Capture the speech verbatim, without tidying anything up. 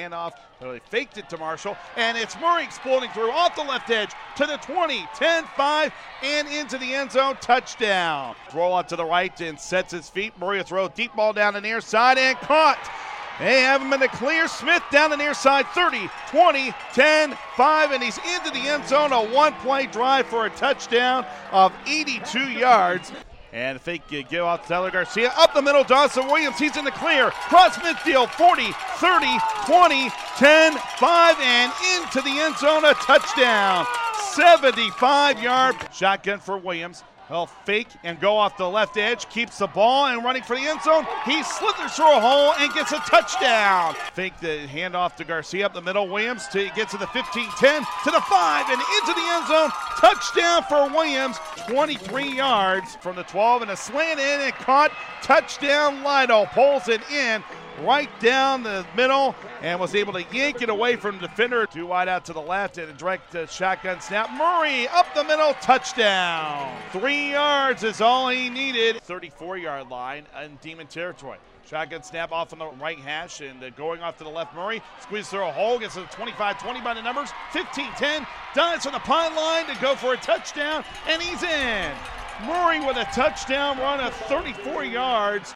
handoff. Really faked it to Marshall, and it's Murray exploding through off the left edge to the twenty, ten, five, and into the end zone. Touchdown. Throw out to the right and sets his feet. Murray will throw deep ball down the near side and caught. They have him in the clear. Smith down the near side, thirty, twenty, ten, five, and he's into the end zone. A one-play drive for a touchdown of eighty-two yards. And fake give off to Tyler Garcia. Up the middle, Dawson Williams. He's in the clear. Cross midfield, forty, thirty, twenty, ten, five, and into the end zone. A touchdown. seventy-five yard shotgun for Williams. He'll fake and go off the left edge, keeps the ball and running for the end zone. He slithers through a hole and gets a touchdown. Fake the handoff to Garcia up the middle. Williams to, gets to the fifteen, ten, to the five, and into the end zone. Touchdown for Williams, twenty-three yards from the twelve, and a slant in and caught. Touchdown, Lido pulls it in right down the middle and was able to yank it away from the defender. Two wide out to the left and a direct uh, shotgun snap. Murray up the middle, touchdown. Three yards is all he needed. thirty-four yard line in Demon territory. Shotgun snap off on the right hash and uh, going off to the left. Murray squeezes through a hole, gets to the twenty-five twenty by the numbers. fifteen ten, dives from the pine line to go for a touchdown, and he's in. Murray with a touchdown run of thirty-four yards.